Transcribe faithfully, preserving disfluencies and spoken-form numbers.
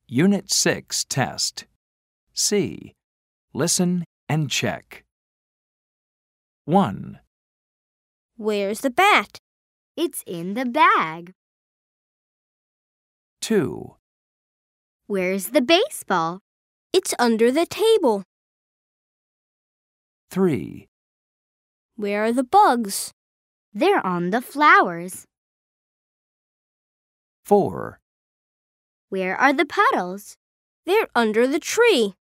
Unit six test. C. Listen and check. one. Where's the bat? It's in the bag. two. Where's the baseball? It's under the table. three. Where are the bugs? They're on the flowers. four. Where are the puddles? They're under the tree.